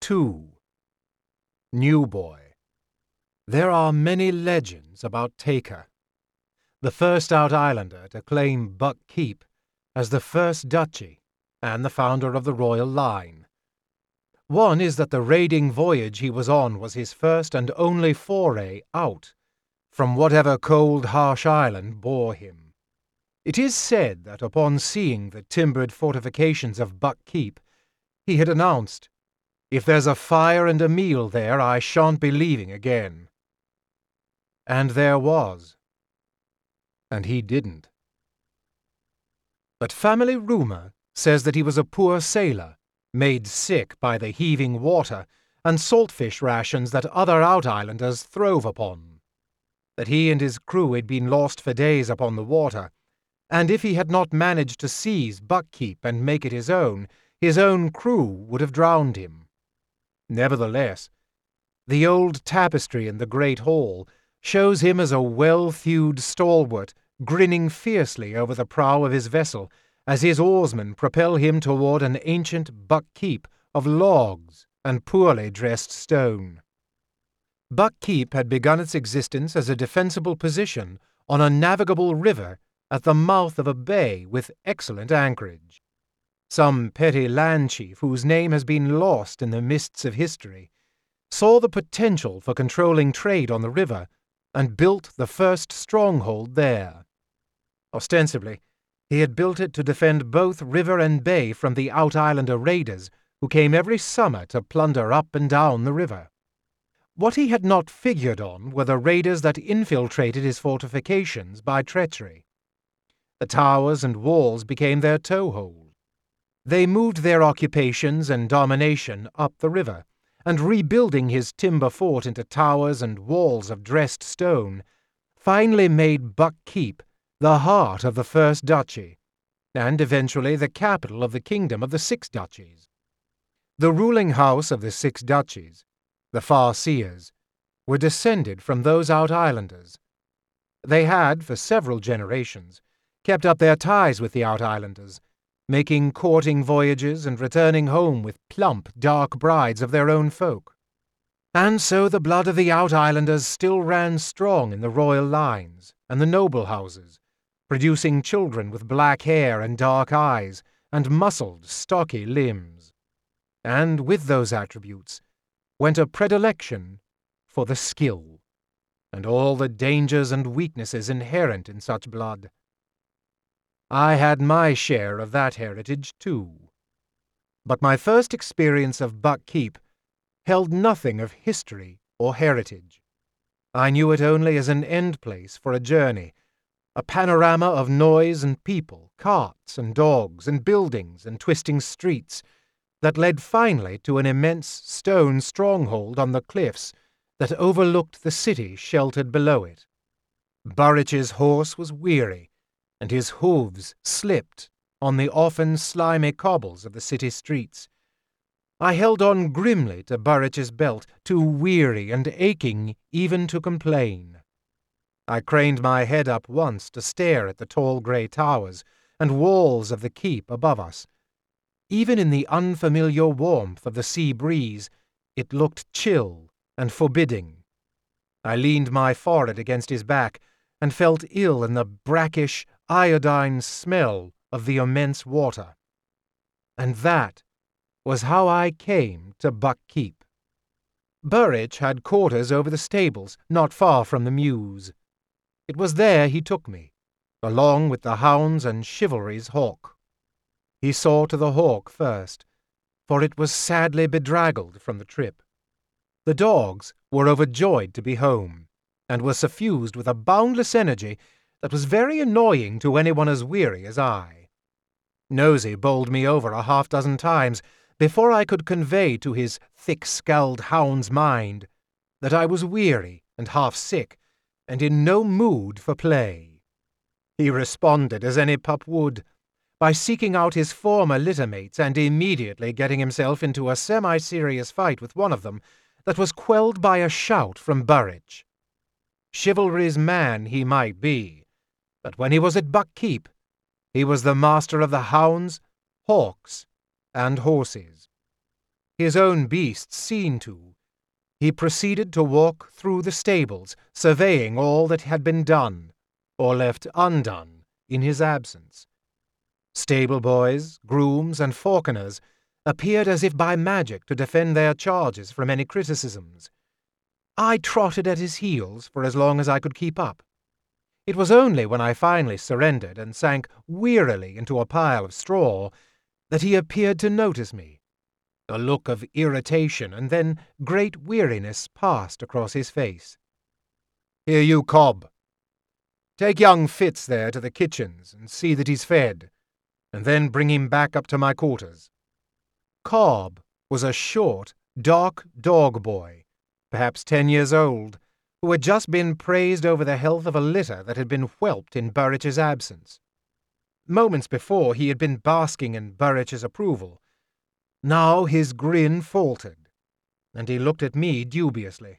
2. New Boy. There are many legends about Taker, the first Out Islander to claim Buck Keep as the first duchy and the founder of the royal line. One is that the raiding voyage he was on was his first and only foray out from whatever cold, harsh island bore him. It is said that upon seeing the timbered fortifications of Buck Keep, he had announced, "If there's a fire and a meal there, I shan't be leaving again." And there was. And he didn't. But family rumor says that he was a poor sailor, made sick by the heaving water and saltfish rations that other out-islanders throve upon. That he and his crew had been lost for days upon the water, and if he had not managed to seize Buck Keep and make it his own crew would have drowned him. Nevertheless, the old tapestry in the great hall shows him as a well-thewed stalwart, grinning fiercely over the prow of his vessel as his oarsmen propel him toward an ancient Buck Keep of logs and poorly dressed stone. Buck Keep had begun its existence as a defensible position on a navigable river at the mouth of a bay with excellent anchorage. Some petty land chief whose name has been lost in the mists of history saw the potential for controlling trade on the river and built the first stronghold there. Ostensibly, he had built it to defend both river and bay from the out-islander raiders who came every summer to plunder up and down the river. What he had not figured on were the raiders that infiltrated his fortifications by treachery. The towers and walls became their toehold. They moved their occupations and domination up the river, and rebuilding his timber fort into towers and walls of dressed stone, finally made Buck Keep the heart of the first duchy, and eventually the capital of the kingdom of the 6 duchies. The ruling house of the 6 duchies, the Farseers, were descended from those out-islanders. They had, for several generations, kept up their ties with the out-islanders, making courting voyages and returning home with plump, dark brides of their own folk. And so the blood of the out-islanders still ran strong in the royal lines and the noble houses, producing children with black hair and dark eyes and muscled, stocky limbs. And with those attributes went a predilection for the skill, and all the dangers and weaknesses inherent in such blood. I had my share of that heritage, too. But my first experience of Buck Keep held nothing of history or heritage. I knew it only as an end place for a journey, a panorama of noise and people, carts and dogs and buildings and twisting streets that led finally to an immense stone stronghold on the cliffs that overlooked the city sheltered below it. Burrich's horse was weary, and his hooves slipped on the often slimy cobbles of the city streets. I held on grimly to Burrich's belt, too weary and aching even to complain. I craned my head up once to stare at the tall grey towers and walls of the keep above us. Even in the unfamiliar warmth of the sea breeze, it looked chill and forbidding. I leaned my forehead against his back and felt ill in the brackish, iodine smell of the immense water. And that was how I came to Buck Keep. Burrich had quarters over the stables, not far from the mews. It was there he took me, along with the hounds and chivalry's hawk. He saw to the hawk first, for it was sadly bedraggled from the trip. The dogs were overjoyed to be home, and were suffused with a boundless energy that was very annoying to anyone as weary as I. Nosy bowled me over a half-dozen times before I could convey to his thick-skulled hound's mind that I was weary and half-sick, and in no mood for play. He responded as any pup would, by seeking out his former littermates and immediately getting himself into a semi-serious fight with one of them that was quelled by a shout from Burrich. Chivalry's man he might be, but when he was at Buck Keep, he was the master of the hounds, hawks, and horses. his own beasts seen to, he proceeded to walk through the stables, surveying all that had been done, or left undone, in his absence. Stable boys, grooms, and falconers appeared as if by magic to defend their charges from any criticisms. I trotted at his heels for as long as I could keep up. It was only when I finally surrendered and sank wearily into a pile of straw that he appeared to notice me. A look of irritation and then great weariness passed across his face. "Here you, Cobb. Take young Fitz there to the kitchens and see that he's fed, and then bring him back up to my quarters." Cobb was a short, dark dog boy, perhaps 10 years old, who had just been praised over the health of a litter that had been whelped in Burrich's absence. Moments before he had been basking in Burrich's approval. Now his grin faltered, and he looked at me dubiously.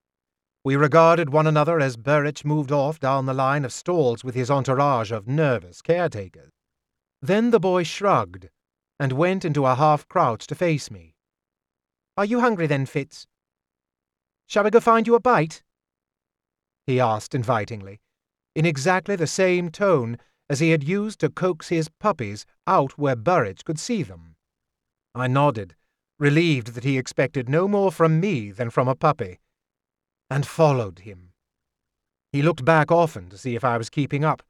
We regarded one another as Burrich moved off down the line of stalls with his entourage of nervous caretakers. Then the boy shrugged, and went into a half-crouch to face me. "Are you hungry then, Fitz? Shall we go find you a bite?" he asked invitingly, in exactly the same tone as he had used to coax his puppies out where Burrich could see them. I nodded, relieved that he expected no more from me than from a puppy, and followed him. He looked back often to see if I was keeping up.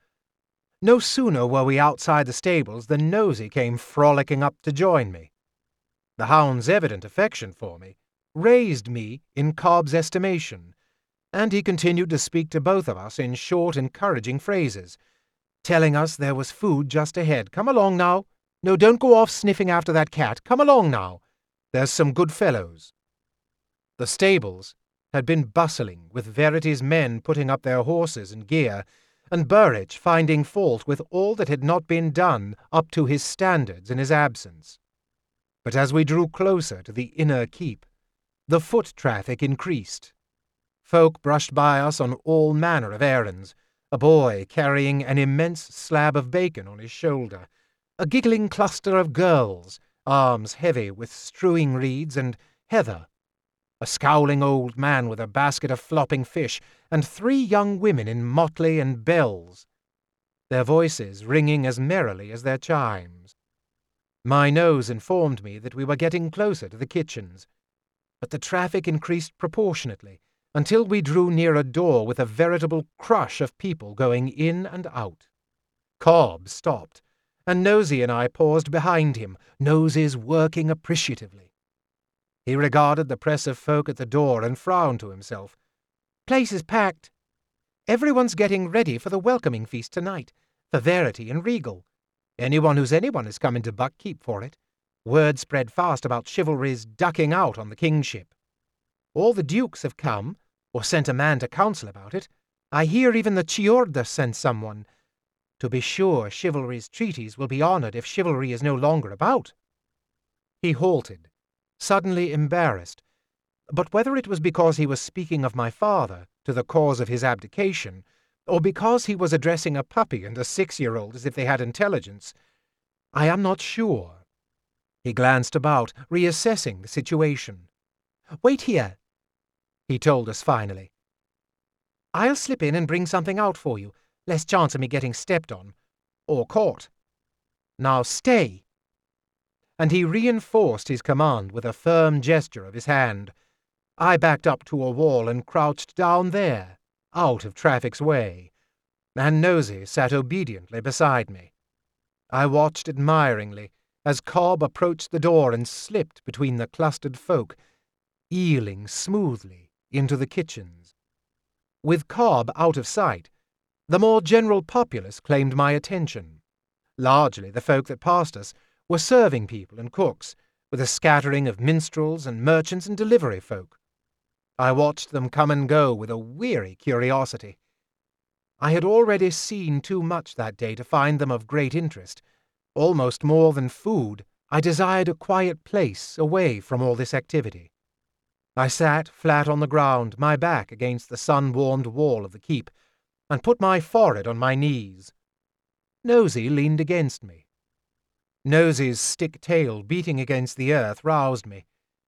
No sooner were we outside the stables than Nosy came frolicking up to join me. The hound's evident affection for me raised me in Cobb's estimation, and he continued to speak to both of us in short, encouraging phrases, telling us there was food just ahead. "Come along now. No, don't go off sniffing after that cat. Come along now. There's some good fellows." The stables had been bustling with Verity's men putting up their horses and gear, and Burrich finding fault with all that had not been done up to his standards in his absence. But as we drew closer to the inner keep, the foot traffic increased. Folk brushed by us on all manner of errands, a boy carrying an immense slab of bacon on his shoulder, a giggling cluster of girls, arms heavy with strewing reeds and heather, a scowling old man with a basket of flopping fish, and 3 young women in motley and bells, their voices ringing as merrily as their chimes. My nose informed me that we were getting closer to the kitchens, but the traffic increased proportionately until we drew near a door with a veritable crush of people going in and out. Cobb stopped, and Nosy and I paused behind him, noses working appreciatively. He regarded the press of folk at the door and frowned to himself. "Place is packed. Everyone's getting ready for the welcoming feast tonight, for Verity and Regal. Anyone who's anyone is coming to Buckkeep for it. Word spread fast about Chivalry's ducking out on the kingship. All the dukes have come, or sent a man to council about it. I hear even the Chiorda sent someone. To be sure, Chivalry's treaties will be honoured if Chivalry is no longer about." He halted, suddenly embarrassed, but whether it was because he was speaking of my father, to the cause of his abdication, or because he was addressing a puppy and a 6-year-old as if they had intelligence, I am not sure. He glanced about, reassessing the situation. "Wait here," he told us finally. "I'll slip in and bring something out for you, less chance of me getting stepped on, or caught. Now stay." And he reinforced his command with a firm gesture of his hand. I backed up to a wall and crouched down there, out of traffic's way, and Nosy sat obediently beside me. I watched admiringly as Cobb approached the door and slipped between the clustered folk, eeling smoothly into the kitchens. With Cobb out of sight, the more general populace claimed my attention. Largely the folk that passed us were serving people and cooks, with a scattering of minstrels and merchants and delivery folk. I watched them come and go with a weary curiosity. I had already seen too much that day to find them of great interest. Almost more than food, I desired a quiet place away from all this activity. I sat flat on the ground, my back against the sun-warmed wall of the keep, and put my forehead on my knees. Nosy leaned against me. Nosy's stick tail beating against the earth roused me,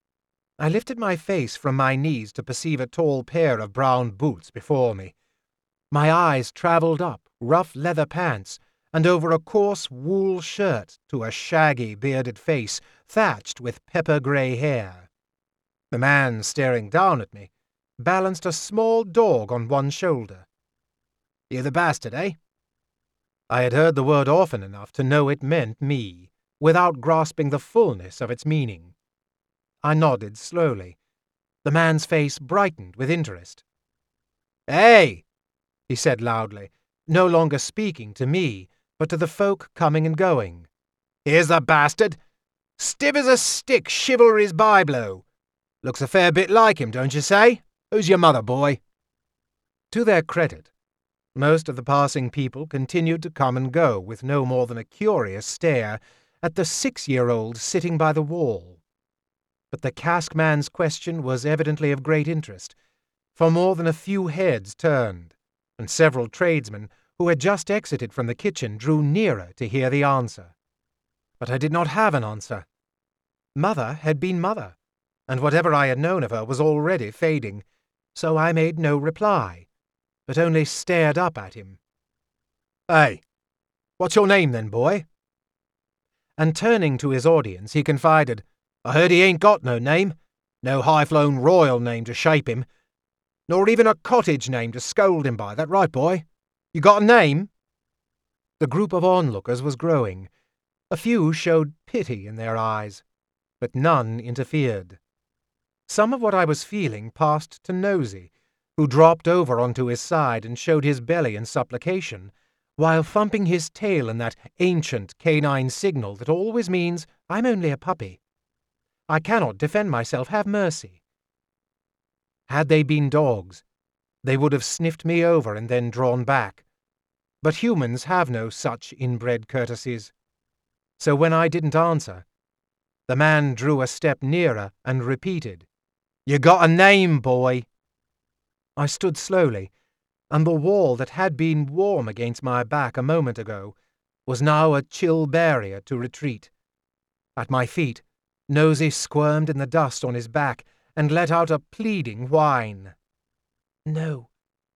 I lifted my face from my knees to perceive a tall pair of brown boots before me. My eyes travelled up rough leather pants and over a coarse wool shirt to a shaggy, bearded face thatched with pepper-grey hair. The man staring down at me balanced a small dog on one shoulder. "You the bastard, eh?" I had heard the word often enough to know it meant me, without grasping the fullness of its meaning. I nodded slowly. The man's face brightened with interest. "Hey!" he said loudly, no longer speaking to me, but to the folk coming and going. "Here's the bastard! Stiff as a stick, chivalry's byblow. Looks a fair bit like him, don't you say? Who's your mother, boy?" To their credit, most of the passing people continued to come and go with no more than a curious stare at the 6-year-old sitting by the wall. But the cask man's question was evidently of great interest, for more than a few heads turned, and several tradesmen who had just exited from the kitchen drew nearer to hear the answer. But I did not have an answer. Mother had been mother, and whatever I had known of her was already fading, so I made no reply, but only stared up at him. "Hey, what's your name then, boy?" And turning to his audience, he confided, "I heard he ain't got no name, no high-flown royal name to shape him, nor even a cottage name to scold him by. That right, boy? You got a name?" The group of onlookers was growing. A few showed pity in their eyes, but none interfered. Some of what I was feeling passed to Nosey, who dropped over onto his side and showed his belly in supplication, while thumping his tail in that ancient canine signal that always means, "I'm only a puppy. I cannot defend myself, have mercy." Had they been dogs, they would have sniffed me over and then drawn back. But humans have no such inbred courtesies. So when I didn't answer, the man drew a step nearer and repeated, "You got a name, boy." I stood slowly, and the wall that had been warm against my back a moment ago was now a chill barrier to retreat. At my feet, Nosey squirmed in the dust on his back and let out a pleading whine. "No,"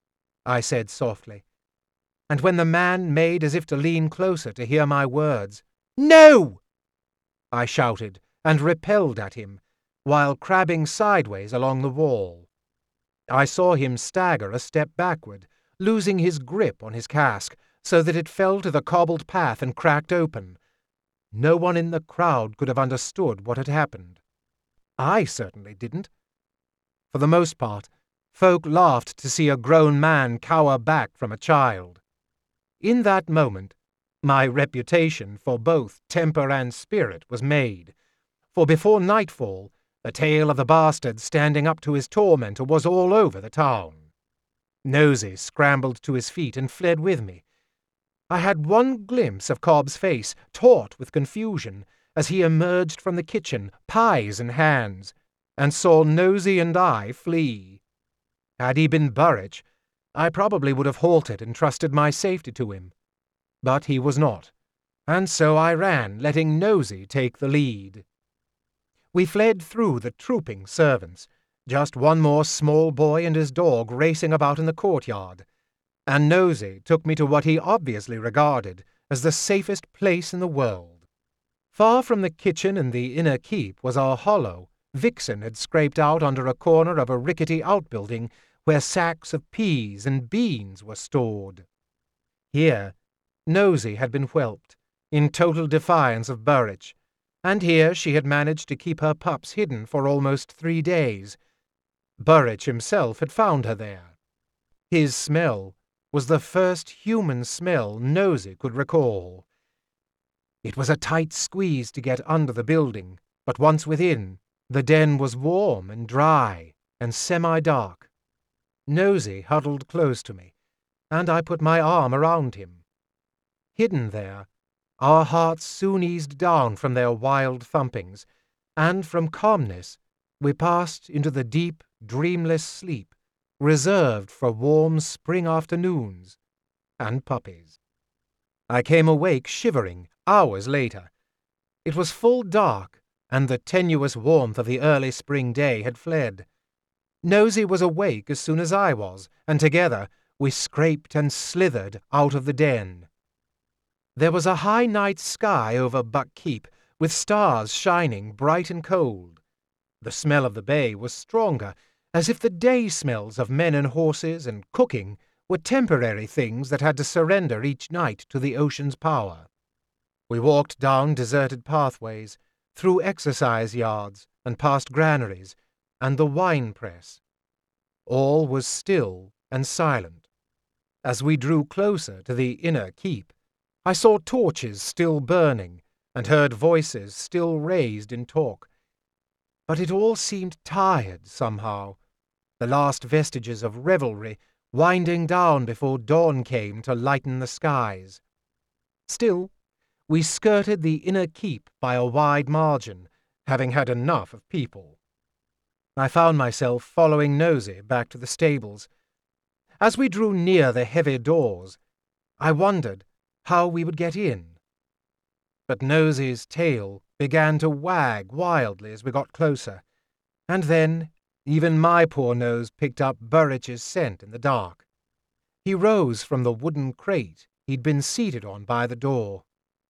I said softly, and when the man made as if to lean closer to hear my words, "No!" I shouted and repelled at him, while crabbing sideways along the wall. I saw him stagger a step backward, losing his grip on his cask, so that it fell to the cobbled path and cracked open. No one in the crowd could have understood what had happened. I certainly didn't. For the most part, folk laughed to see a grown man cower back from a child. In that moment, my reputation for both temper and spirit was made, for before nightfall, the tale of the bastard standing up to his tormentor was all over the town. Nosey scrambled to his feet and fled with me. I had one glimpse of Cobb's face, taut with confusion, as he emerged from the kitchen, pies in hands, and saw Nosey and I flee. Had he been Burrich, I probably would have halted and trusted my safety to him. But he was not, and so I ran, letting Nosey take the lead. We fled through the trooping servants, just one more small boy and his dog racing about in the courtyard, and Nosey took me to what he obviously regarded as the safest place in the world. Far from the kitchen and the inner keep was a hollow Vixen had scraped out under a corner of a rickety outbuilding where sacks of peas and beans were stored. Here, Nosey had been whelped, in total defiance of Burrich, and here she had managed to keep her pups hidden for almost 3 days. Burrich himself had found her there. His smell was the first human smell Nosey could recall. It was a tight squeeze to get under the building, but once within, the den was warm and dry and semi-dark. Nosey huddled close to me, and I put my arm around him. Hidden there, our hearts soon eased down from their wild thumpings, and from calmness we passed into the deep, dreamless sleep reserved for warm spring afternoons and puppies. I came awake shivering hours later. It was full dark, and the tenuous warmth of the early spring day had fled. Nosy was awake as soon as I was, and together we scraped and slithered out of the den. There was a high night sky over Buck Keep, with stars shining bright and cold. The smell of the bay was stronger, as if the day smells of men and horses and cooking were temporary things that had to surrender each night to the ocean's power. We walked down deserted pathways, through exercise yards, and past granaries, and the wine press. All was still and silent. As we drew closer to the inner keep, I saw torches still burning, and heard voices still raised in talk. But it all seemed tired somehow, the last vestiges of revelry winding down before dawn came to lighten the skies. Still, we skirted the inner keep by a wide margin, having had enough of people. I found myself following Nosy back to the stables. As we drew near the heavy doors, I wondered how we would get in. But Nosy's tail began to wag wildly as we got closer, and then even my poor nose picked up Burridge's scent in the dark. He rose from the wooden crate he'd been seated on by the door.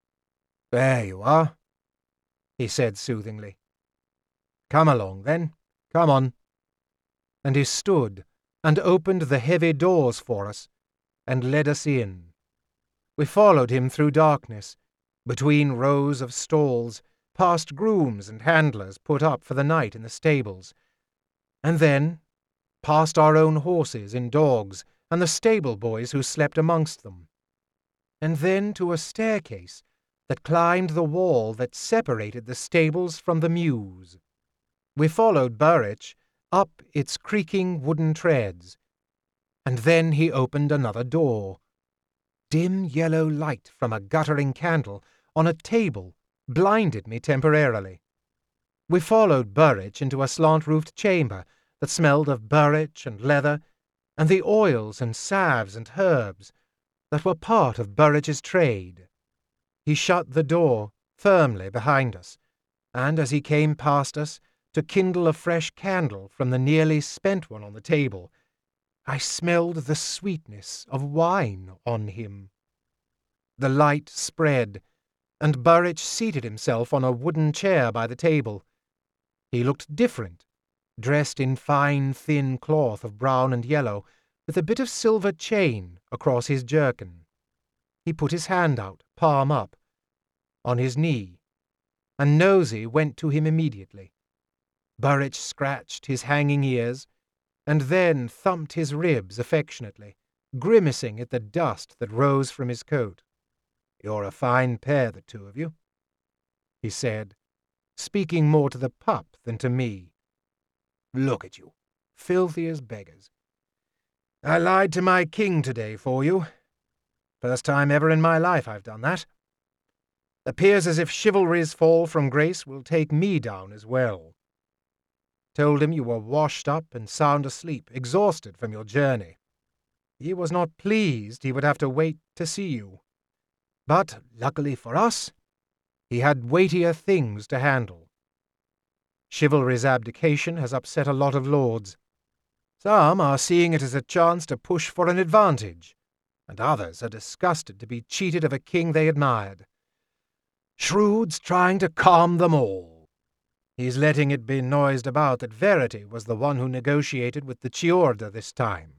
"There you are," he said soothingly. "Come along, then. Come on." And he stood and opened the heavy doors for us and led us in. We followed him through darkness, between rows of stalls, past grooms and handlers put up for the night in the stables, and then past our own horses and dogs and the stable boys who slept amongst them, and then to a staircase that climbed the wall that separated the stables from the mews. We followed Burridge up its creaking wooden treads, and then he opened another door. Dim yellow light from a guttering candle on a table blinded me temporarily. We followed Burridge into a slant-roofed chamber that smelled of burridge and leather and the oils and salves and herbs that were part of Burridge's trade. He shut the door firmly behind us, and as he came past us to kindle a fresh candle from the nearly spent one on the table, I smelled the sweetness of wine on him. The light spread, and Burridge seated himself on a wooden chair by the table. He looked different, dressed in fine, thin cloth of brown and yellow, with a bit of silver chain across his jerkin. He put his hand out, palm up, on his knee, and Nosy went to him immediately. Burridge scratched his hanging ears, and then thumped his ribs affectionately, grimacing at the dust that rose from his coat. "You're a fine pair, the two of you," he said, speaking more to the pup than to me. "Look at you, filthy as beggars. I lied to my king today for you. First time ever in my life I've done that. Appears as if chivalry's fall from grace will take me down as well. Told him you were washed up and sound asleep, exhausted from your journey. He was not pleased he would have to wait to see you. But, luckily for us, he had weightier things to handle. Chivalry's abdication has upset a lot of lords. Some are seeing it as a chance to push for an advantage, and others are disgusted to be cheated of a king they admired. Shrewd's trying to calm them all. He's letting it be noised about that Verity was the one who negotiated with the Chiorda this time.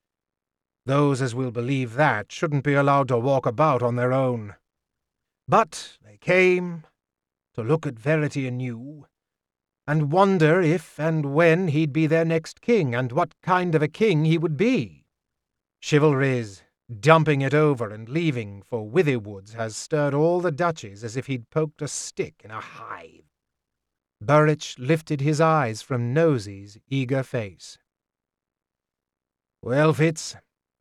Those as will believe that shouldn't be allowed to walk about on their own. But they came to look at Verity anew, and wonder if and when he'd be their next king, and what kind of a king he would be. Chivalry's dumping it over and leaving for Withywood's has stirred all the duchies as if he'd poked a stick in a hive. Burridge lifted his eyes from Nosy's eager face. "Well, Fitz,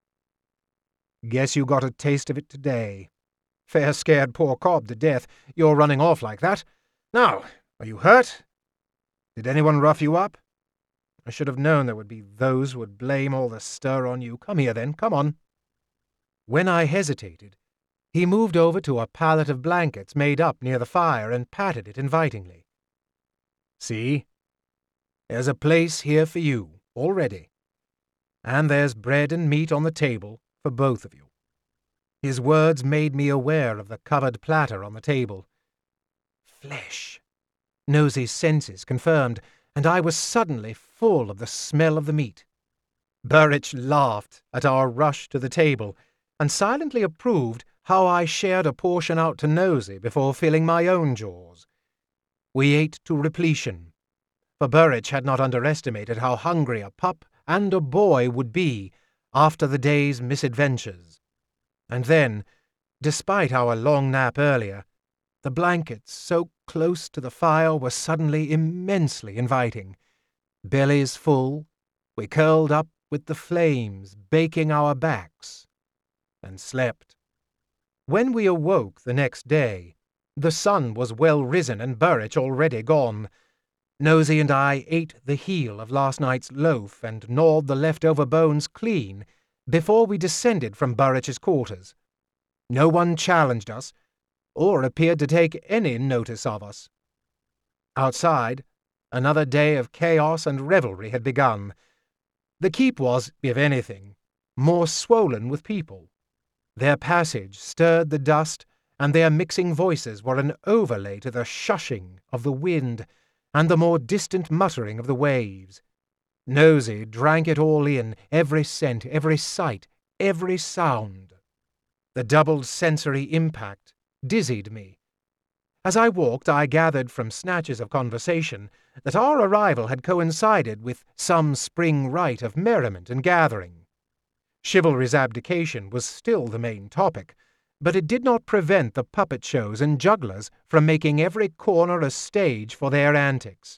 guess you got a taste of it today. Fair scared poor Cobb to death, you're running off like that. Now, are you hurt? Did anyone rough you up? I should have known there would be those who would blame all the stir on you. Come here, then, come on." When I hesitated, he moved over to a pallet of blankets made up near the fire and patted it invitingly. See? There's a place here for you, already. And there's bread and meat on the table for both of you. His words made me aware of the covered platter on the table. Flesh. Nosy's senses confirmed, and I was suddenly full of the smell of the meat. Burrich laughed at our rush to the table, and silently approved how I shared a portion out to Nosy before filling my own jaws. We ate to repletion, for Burrich had not underestimated how hungry a pup and a boy would be after the day's misadventures. And then, despite our long nap earlier, the blankets so close to the fire were suddenly immensely inviting. Bellies full, we curled up with the flames baking our backs, and slept. When we awoke the next day, the sun was well risen and Burrich already gone. Nosy and I ate the heel of last night's loaf and gnawed the leftover bones clean before we descended from Burrich's quarters. No one challenged us, or appeared to take any notice of us. Outside, another day of chaos and revelry had begun. The keep was, if anything, more swollen with people. Their passage stirred the dust, and their mixing voices were an overlay to the shushing of the wind and the more distant muttering of the waves. Nosy drank it all in, every scent, every sight, every sound. The doubled sensory impact dizzied me. As I walked, I gathered from snatches of conversation that our arrival had coincided with some spring rite of merriment and gathering. Chivalry's abdication was still the main topic, but it did not prevent the puppet shows and jugglers from making every corner a stage for their antics.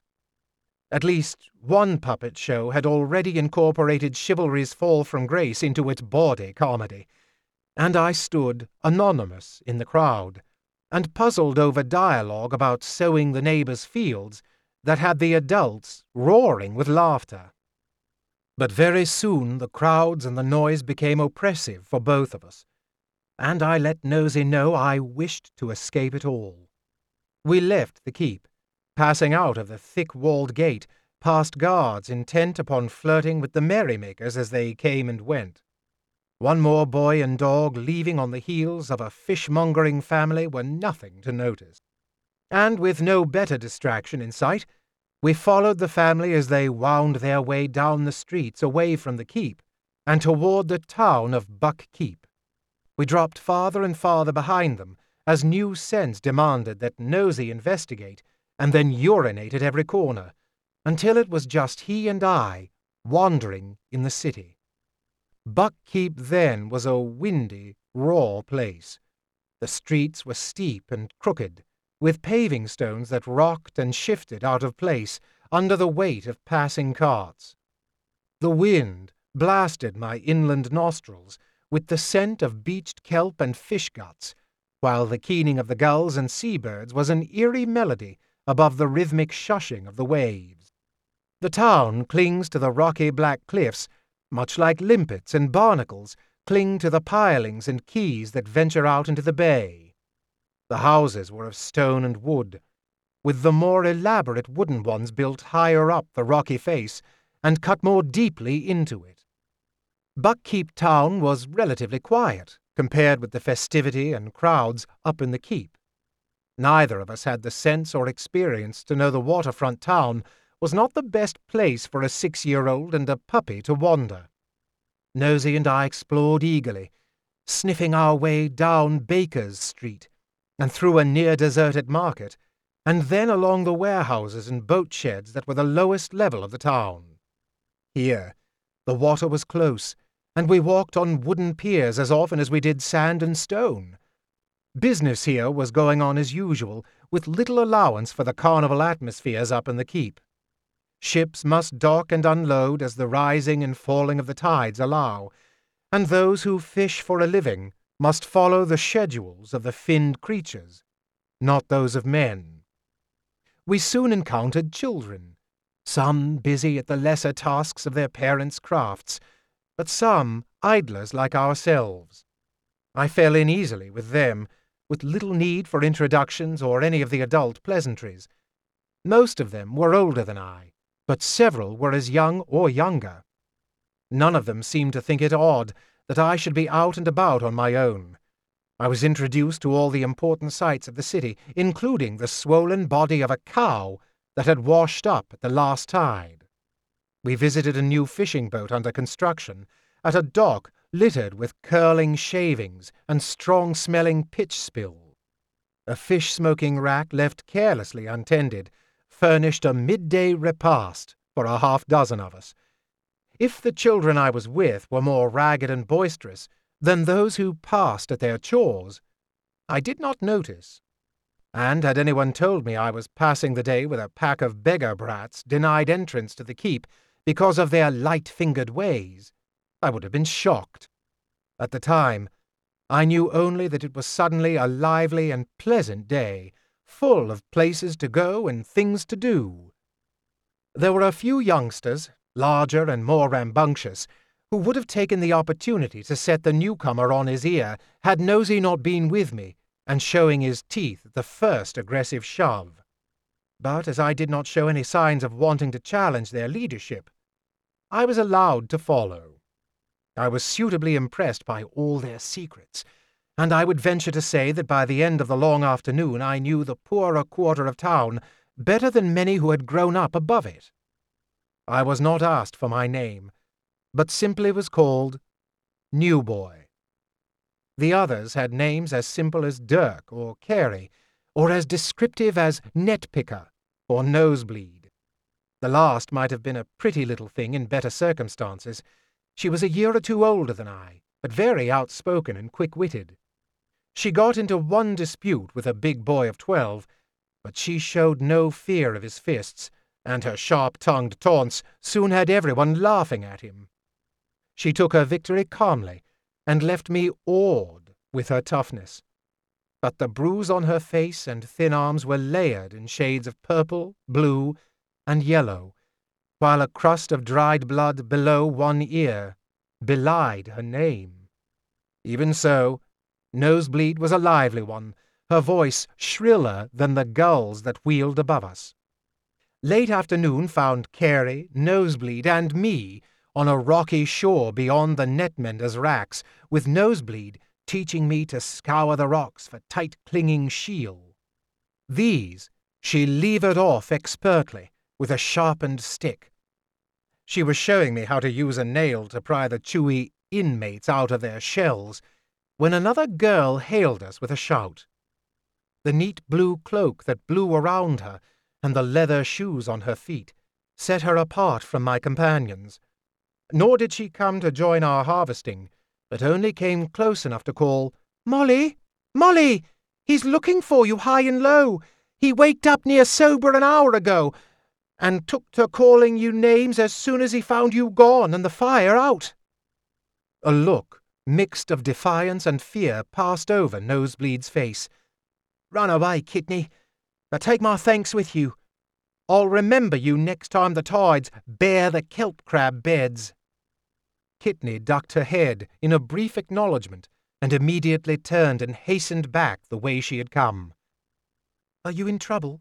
At least one puppet show had already incorporated chivalry's fall from grace into its bawdy comedy, and I stood anonymous in the crowd, and puzzled over dialogue about sowing the neighbors' fields that had the adults roaring with laughter. But very soon the crowds and the noise became oppressive for both of us, and I let Nosy know I wished to escape it all. We left the keep, passing out of the thick-walled gate, past guards intent upon flirting with the merrymakers as they came and went. One more boy and dog leaving on the heels of a fishmongering family were nothing to notice. And with no better distraction in sight, we followed the family as they wound their way down the streets away from the keep and toward the town of Buck Keep. We dropped farther and farther behind them as new sense demanded that Nosy investigate and then urinate at every corner, until it was just he and I wandering in the city. Buck Keep then was a windy, raw place. The streets were steep and crooked, with paving stones that rocked and shifted out of place under the weight of passing carts. The wind blasted my inland nostrils with the scent of beached kelp and fish guts, while the keening of the gulls and seabirds was an eerie melody above the rhythmic shushing of the waves. The town clings to the rocky black cliffs, much like limpets and barnacles cling to the pilings and quays that venture out into the bay. The houses were of stone and wood, with the more elaborate wooden ones built higher up the rocky face and cut more deeply into it. Buck Keep town was relatively quiet compared with the festivity and crowds up in the keep. Neither of us had the sense or experience to know the waterfront town was not the best place for a 6-year-old and a puppy to wander. Nosy and I explored eagerly, sniffing our way down Baker's Street and through a near-deserted market, and then along the warehouses and boat sheds that were the lowest level of the town. Here, the water was close, and we walked on wooden piers as often as we did sand and stone. Business here was going on as usual, with little allowance for the carnival atmospheres up in the keep. Ships must dock and unload as the rising and falling of the tides allow, and those who fish for a living must follow the schedules of the finned creatures, not those of men. We soon encountered children, some busy at the lesser tasks of their parents' crafts, but some idlers like ourselves. I fell in easily with them, with little need for introductions or any of the adult pleasantries. Most of them were older than I, but several were as young or younger. None of them seemed to think it odd that I should be out and about on my own. I was introduced to all the important sights of the city, including the swollen body of a cow that had washed up at the last tide. We visited a new fishing boat under construction at a dock littered with curling shavings and strong-smelling pitch spill. A fish-smoking rack left carelessly untended furnished a midday repast for a half-dozen of us. If the children I was with were more ragged and boisterous than those who passed at their chores, I did not notice. And had anyone told me I was passing the day with a pack of beggar brats denied entrance to the keep because of their light-fingered ways, I would have been shocked. At the time, I knew only that it was suddenly a lively and pleasant day, full of places to go and things to do. There were a few youngsters, larger and more rambunctious, who would have taken the opportunity to set the newcomer on his ear had Nosey not been with me and showing his teeth at the first aggressive shove. But as I did not show any signs of wanting to challenge their leadership, I was allowed to follow. I was suitably impressed by all their secrets, and I would venture to say that by the end of the long afternoon I knew the poorer quarter of town better than many who had grown up above it. I was not asked for my name, but simply was called New Boy. The others had names as simple as Dirk or Carey, or as descriptive as Netpicker or Nosebleed. The last might have been a pretty little thing in better circumstances. She was a year or two older than I, but very outspoken and quick-witted. She got into one dispute with a big boy of 12, but she showed no fear of his fists, and her sharp-tongued taunts soon had everyone laughing at him. She took her victory calmly, and left me awed with her toughness. But the bruise on her face and thin arms were layered in shades of purple, blue, and yellow, while a crust of dried blood below one ear belied her name. Even so, Nosebleed was a lively one, her voice shriller than the gulls that wheeled above us. Late afternoon found Carey, Nosebleed, and me on a rocky shore beyond the net-menders' racks, with Nosebleed teaching me to scour the rocks for tight-clinging shield. These she levered off expertly with a sharpened stick. She was showing me how to use a nail to pry the chewy inmates out of their shells, when another girl hailed us with a shout. The neat blue cloak that blew around her and the leather shoes on her feet set her apart from my companions. Nor did she come to join our harvesting, but only came close enough to call, "Molly! Molly! He's looking for you high and low. He waked up near sober an hour ago, and took to calling you names as soon as he found you gone and the fire out." A look, mixed of defiance and fear, passed over Nosebleed's face. "Run away, Kidney, but take my thanks with you. I'll remember you next time the tides bear the kelp crab beds." Kidney ducked her head in a brief acknowledgment and immediately turned and hastened back the way she had come. "Are you in trouble?"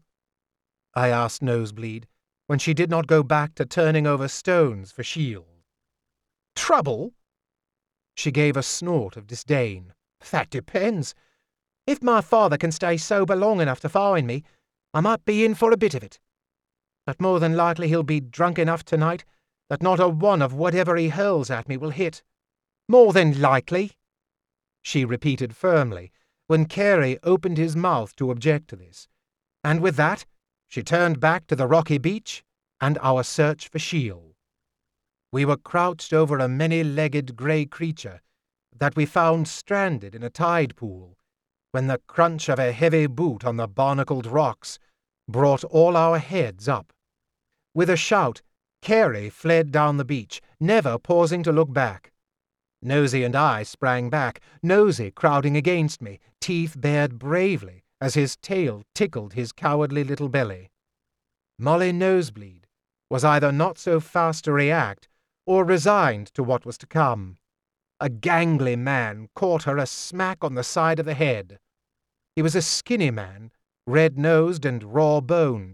I asked Nosebleed, when she did not go back to turning over stones for shield. "Trouble?" She gave a snort of disdain. "That depends. If my father can stay sober long enough to find me, I might be in for a bit of it. But more than likely he'll be drunk enough tonight that not a one of whatever he hurls at me will hit. More than likely," she repeated firmly, when Carey opened his mouth to object to this, and with that she turned back to the rocky beach and our search for Shield. We were crouched over a many-legged grey creature that we found stranded in a tide pool, when the crunch of a heavy boot on the barnacled rocks brought all our heads up. With a shout, Carey fled down the beach, never pausing to look back. Nosey and I sprang back, Nosey crowding against me, teeth bared bravely as his tail tickled his cowardly little belly. Molly Nosebleed was either not so fast to react or resigned to what was to come. A gangly man caught her a smack on the side of the head. He was a skinny man, red-nosed and raw-boned,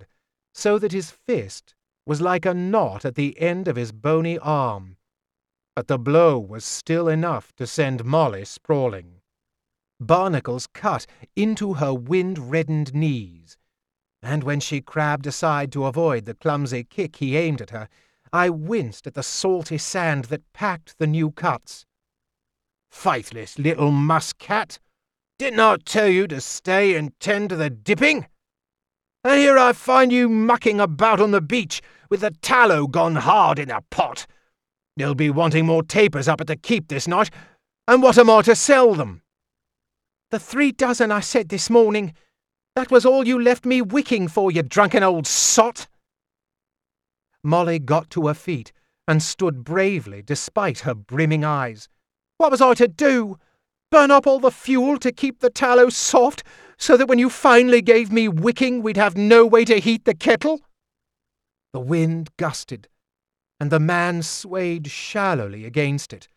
so that his fist was like a knot at the end of his bony arm. But the blow was still enough to send Molly sprawling. Barnacles cut into her wind-reddened knees, and when she crabbed aside to avoid the clumsy kick he aimed at her, I winced at the salty sand that packed the new cuts. "Faithless little musk-cat! Didn't I tell you to stay and tend to the dipping? And here I find you mucking about on the beach with the tallow gone hard in the pot. They'll be wanting more tapers up at the keep this night, and what am I to sell them?" "The 3 dozen I said this morning. That was all you left me wicking for, you drunken old sot." Molly got to her feet and stood bravely despite her brimming eyes. "What was I to do? Burn up all the fuel to keep the tallow soft, so that when you finally gave me wicking we'd have no way to heat the kettle?" The wind gusted, and the man swayed shallowly against it.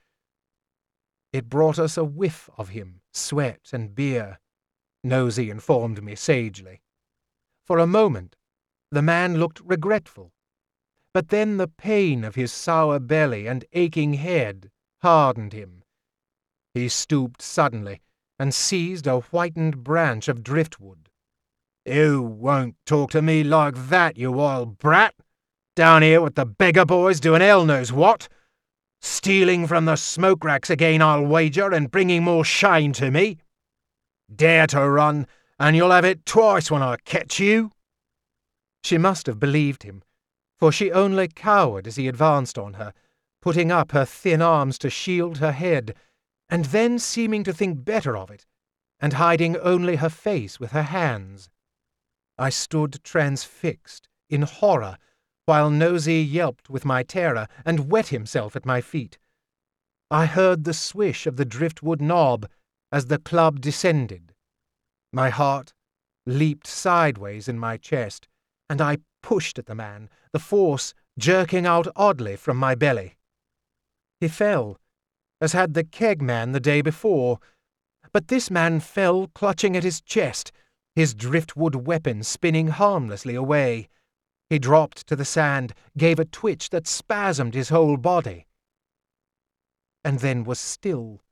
It brought us a whiff of him, sweat and beer, Nosy informed me sagely. For a moment the man looked regretful, but then the pain of his sour belly and aching head hardened him. He stooped suddenly and seized a whitened branch of driftwood. "You won't talk to me like that, you old brat! Down here with the beggar boys doing hell knows what! Stealing from the smoke racks again, I'll wager, and bringing more shame to me! Dare to run, and you'll have it twice when I catch you!" She must have believed him, for she only cowered as he advanced on her, putting up her thin arms to shield her head, and then seeming to think better of it, and hiding only her face with her hands. I stood transfixed, in horror, while Nosy yelped with my terror and wet himself at my feet. I heard the swish of the driftwood knob as the club descended. My heart leaped sideways in my chest, and I pushed at the man, the force jerking out oddly from my belly. He fell, as had the keg man the day before, but this man fell clutching at his chest, his driftwood weapon spinning harmlessly away. He dropped to the sand, gave a twitch that spasmed his whole body, and then was still.